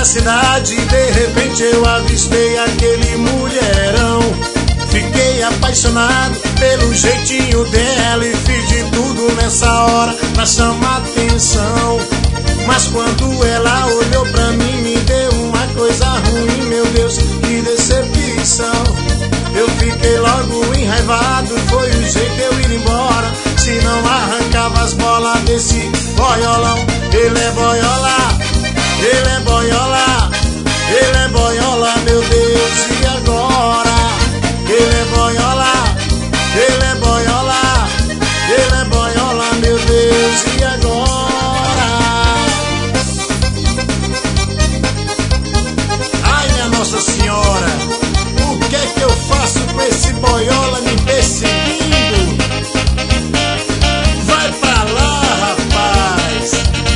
cidade, de repente eu avistei aquele mulherão. Fiquei apaixonado pelo jeitinho dela e fiz de tudo nessa hora pra chamar atenção. Mas quando ela olhou pra mim, me deu uma coisa ruim, meu Deus, que decepção. Eu fiquei logo enraivado, foi o jeito eu ir embora. Se não arrancava as bolas desse boiolão. Ele é boiola, ele é boiola, ele é boiola, meu Deus, e agora? Ele é boiola, ele é boiola, ele é boiola, meu Deus, e agora? Ai, minha Nossa Senhora, o que é que eu faço com esse boiola me perseguindo? Vai pra lá, rapaz.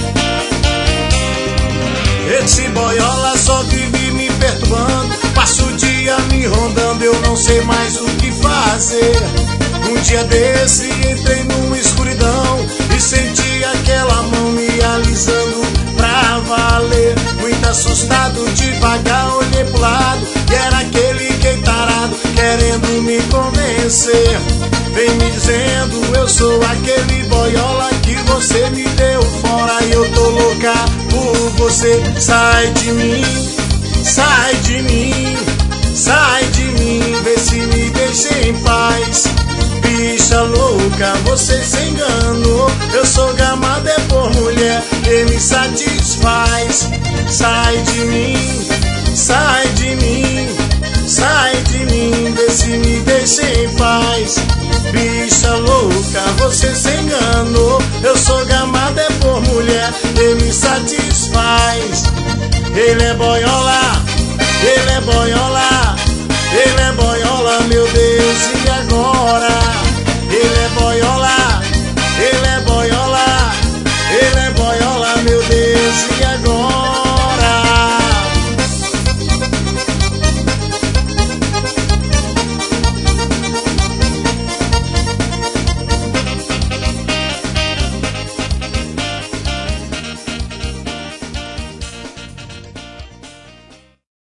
Esse boiola só vive me perturbando, passo o dia me rondando, eu não sei mais o que fazer. Um dia desse entrei numa escuridão e senti aquela mão me alisando pra valer. Muito assustado, devagar olhei pro lado e era aquele gay tarado querendo me convencer. Vem me dizendo, eu sou aquele boiola que você me deu fora e eu tô louca por você. Sai de mim, sai de mim, sai de mim, vê se me deixa em paz. Bicha louca, você se enganou, eu sou gamada é por mulher e me satisfaz. Sai de mim, sai de mim, sai de mim, vê se me deixa em paz. Bicha louca, você se enganou, eu sou gamada é por mulher e me satisfaz. Ele é boiola,